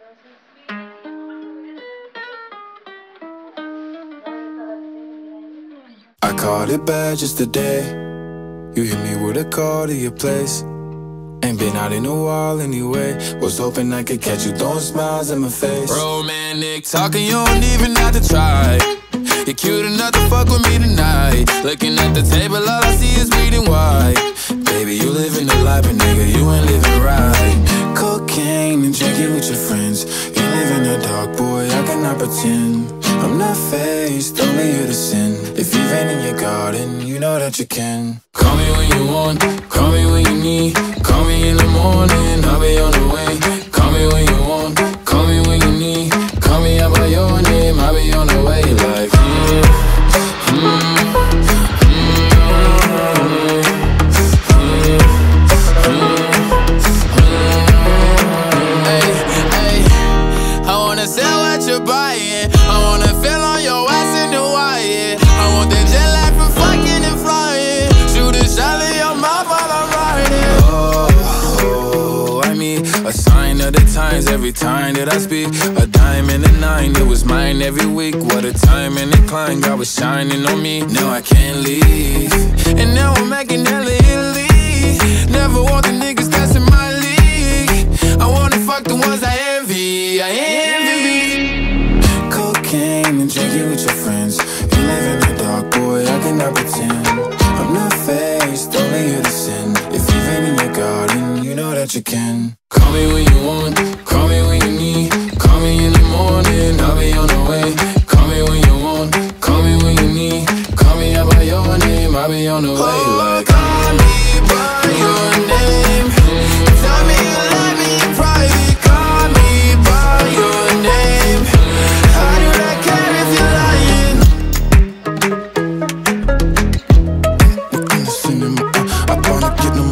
I called it bad just today. You hit me with a call to your place. Ain't been out in a while anyway. Was hoping I could catch you throwing smiles in my face. Romantic talking, you don't even have to try. You're cute enough to fuck with me tonight. Looking at the table, all I see is bleeding white. Baby, you living the life, but nigga, you ain't living right. Cocaine and drinking with your friends. You live in the dark, boy, I cannot pretend. I'm not faced, only you to sin. If you've been in your garden, you know that you can. Call me when you want, call me when you need. Call me in the morning, I'll be on the way. Call me when you want, call me when you need. Call me out by your name, I'll be on the way. Like, I wanna sell what you're buying. I wanna feel on your ass in the wire. I want that jet lag from fucking and flying. Shoot a shot in your mouth while I'm riding. Oh, I mean, a sign of the times every time that I speak. A dime and a nine, it was mine every week. What a time and a climb, God was shining on me. Now I can't leave, and now I'm making hella Italy. Never want the niggas that's in my league. I wanna fuck the ones I envy. I envy. Cocaine and drinking with your friends. You live in the dark, boy, I cannot pretend. I'm not faced, only you to sin. If you've been in your garden, you know that you can. Call me when you want, call me when you need. Call me in the morning, I'll be on the way. Call me when you want, call me when you need. Call me out by your name, I'll be on the way. Like, call me by your name. Tell me you love me in private. Call me by your name. I do not care if you're lying. In the cinema, I wanna get them.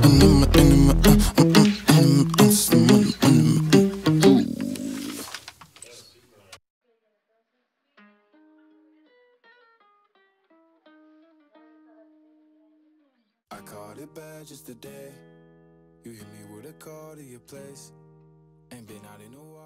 I called it bad just today. You hit me with a call to your place. Ain't been out in a while.